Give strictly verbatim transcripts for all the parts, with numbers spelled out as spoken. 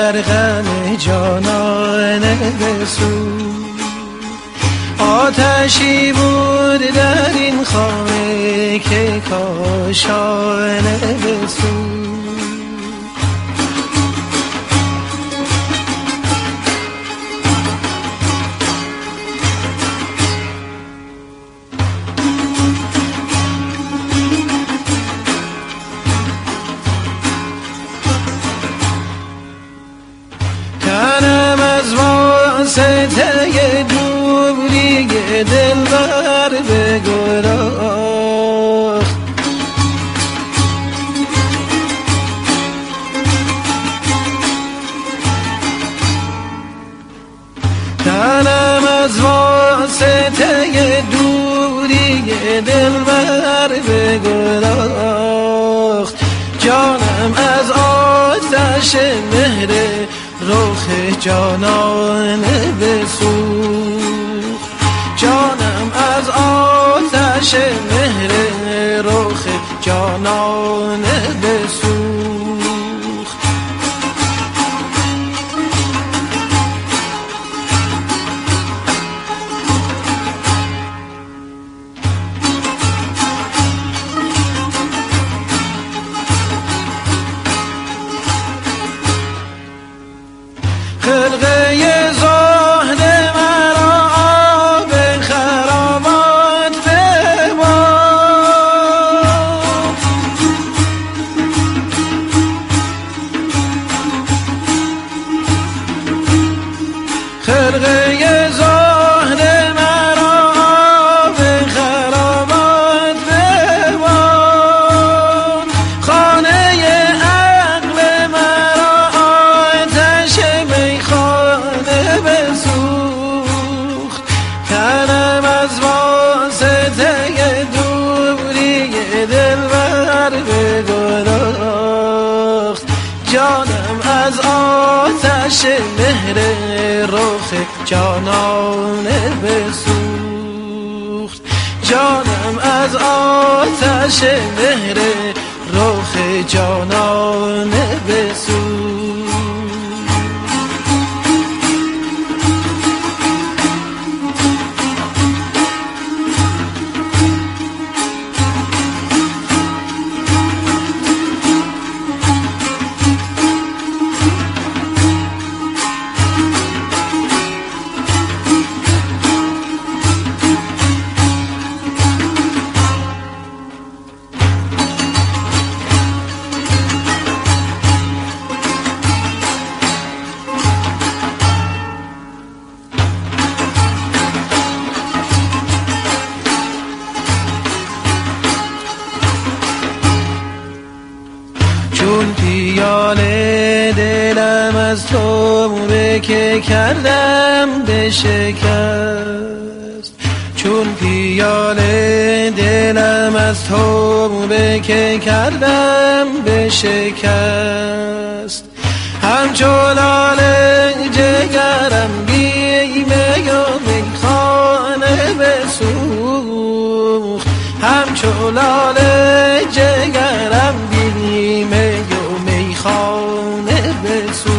در غم جانان بسوخت. آتشی بود در این خانه که کاشانه بسوخت. تنم از واسطه دوری دلبر بگداخت. تنم از واسطه دوری دلبر بگداخت. جانم از آتش مهر رخ جانان بسوخت. جانم از آتش مهر رخ جانان بسوخت. خرقه زهد مرا آب خرابات بباد. خرقه زهد مرا آب خرابات بباد. خانه عقل مرا آتش میخانه بسوخت. تنم از واسطه دوری دلبر بگداخت. جانم از آتش مهر رخ جانان بسوخت. جانم از آتش مهر رخ جانان بسوخت. چون پیاله دلم از تو که کردم بشکست. چون پیاله دلم از تو که کردم بشکست. همچو لاله جگرم بی می و میخانه بسوخت. همچو لاله جگرم بی می و میخانه بسوخت.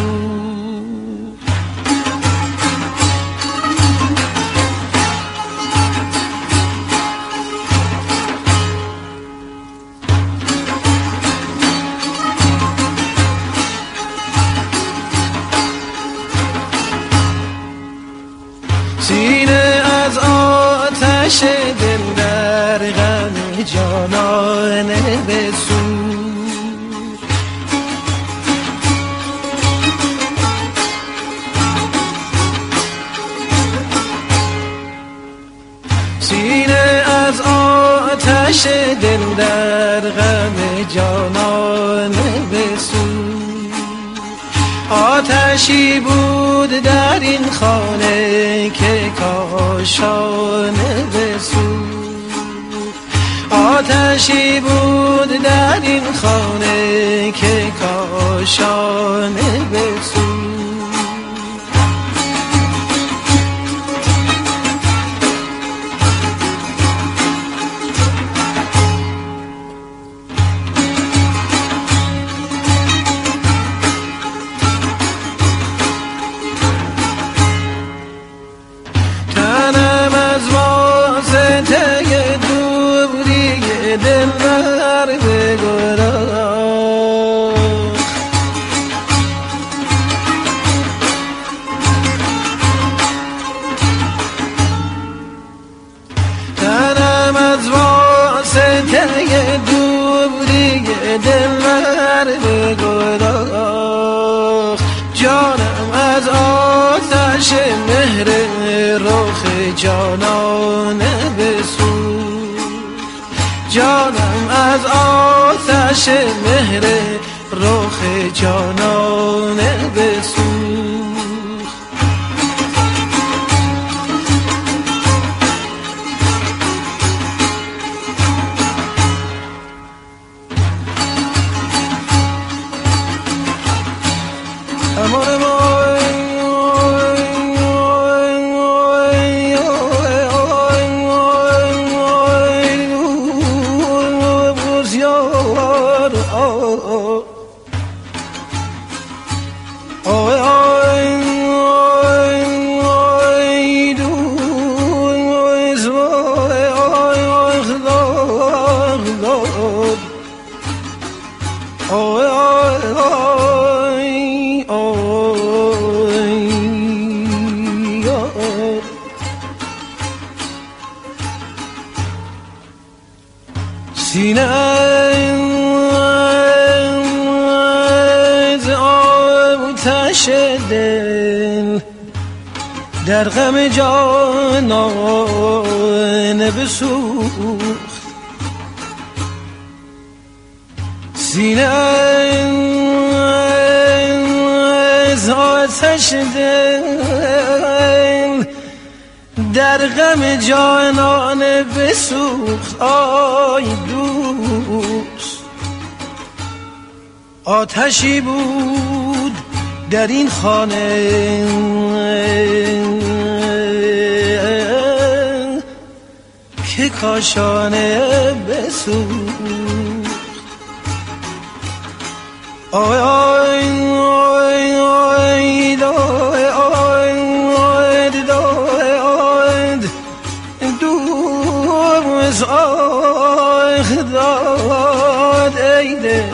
سینه از آتش دل در غم جانان بسوخت. سینه از آتش دل در غم جانان بسوخت. آتشی بود در این خانه که کاشانه بسوخت. آتشی بود در این خانه که کاشانه بسوخت. دلبر بگداخت. تنم از واسطه دوری دلبر بگداخت، جانم از آتش مهر رخ جانانه بسوخت، جانم از آتش مهر رخ جانانه بسوخت. امور ما سینه از آتش دل در غم جانانه بسوخت، سینه از آتش دل در غم جانانه بسوخت. آی دوست، آتشی بود در این خانه که کاشانه بسوخت. آی آی آی آی دای آی آی دای آی دوز آی خداد ایده،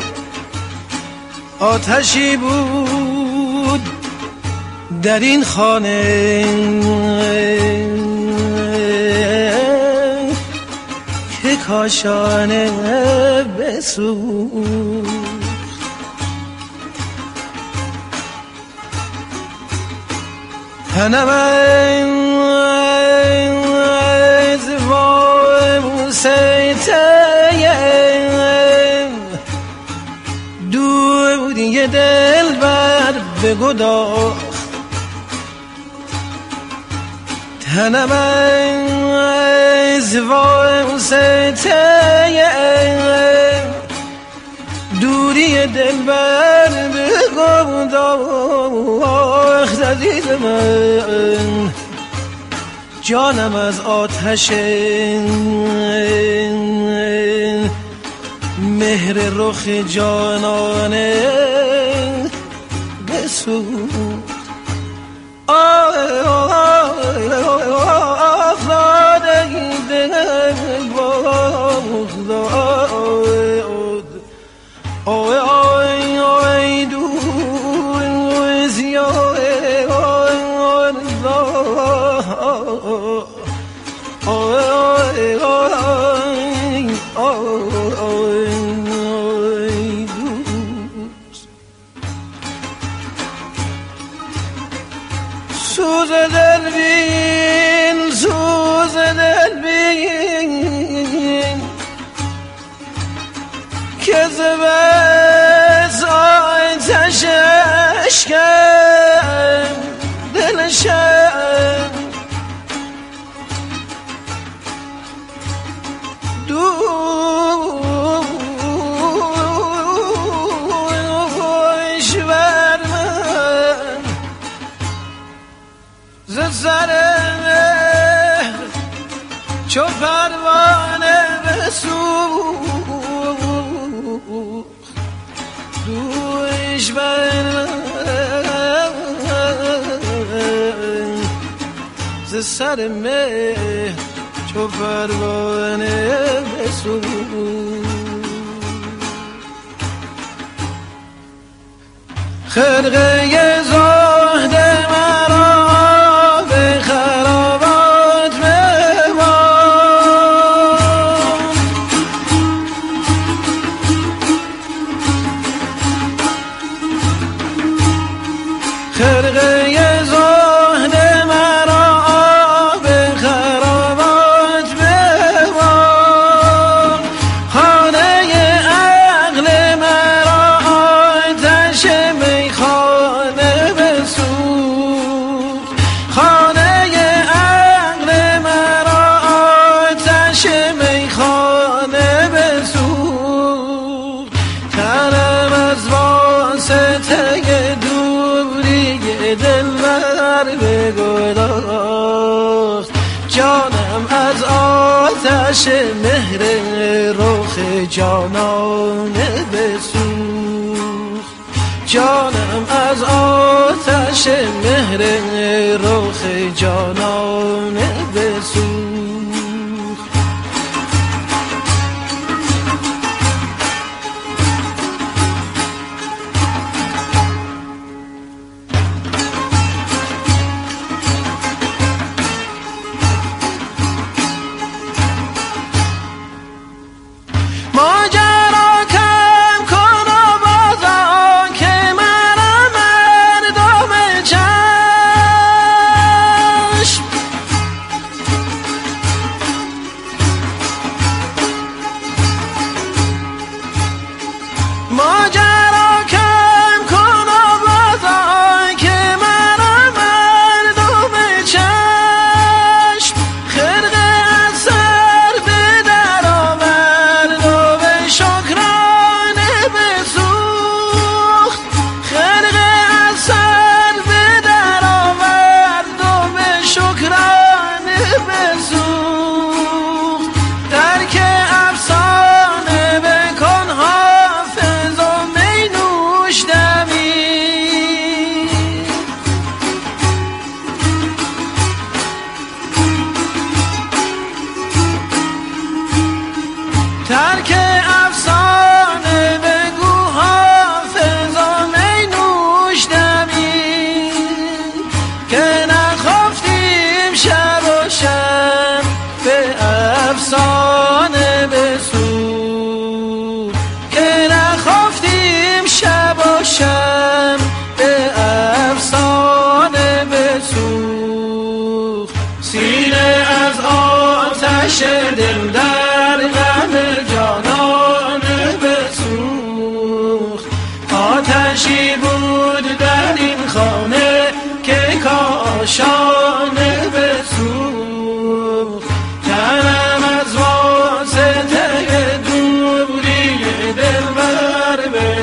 آتشی بود در این خانه که کاشانه بسوخت. تنم از واسطه دوری دلبر بگداخت، تنم از واسطه دوری دلبر بگداخت. عزیز من، جانم از آتش مهر رخ جانانه بسوخت. آه آه آه دل باخت. آه آی آی دوز یا سوز دل بین، سوز دل بین که زبز آتش اشکم دلشم دوش بر من ز سر چو پروانه بسوخت. دوش بر من ز سر مه چو پروانه بسوخت. خرقه زهد مرا به خرابات ببرد. خرقه زهد مرا به خرابات ببرد. خانه عقل مرا آتش میخانه بسوخت. خانه عقل مرا آتش میخانه بسوخت. تنم از واسطه دوری دلبر بگداخت. جانم از آتش مهر رخ جانانه بسوخت. جانم از آتش مهر رخ جانانه بسوخت. ماجرا کم کن و بازا که منم مردم چشم. ماجرا کم کن و بازا که منم مردم چشم. خرقه از سر به در آورد و به شکرانه بسوخت. خرقه از سر به در آورد و به شکرانه بسوخت. درک افسانه بکن حافظ و می نوش دمی. ترک افسانه بگو حافظ و می نوش دمی. که نخفتیم شب و شب به افسانه بسوخت. که نخفتیم شب و شب به افسانه بسوخت. سینه از آتش دل در غم جانانه بسوخت. آتشی بود در این خانه که کاشانه بسوخت. تنم از واسطه دوری دلبر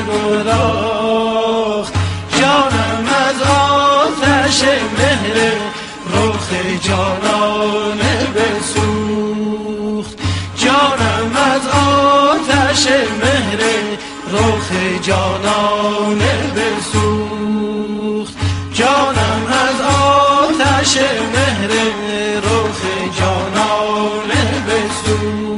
بگداخت. جانم از آتش مهر رخ جانانه بسوخت. جانم از آتش مهر رخ جانانه بسوخت. جانم از آتش مهر رخ جانانه بسوخت.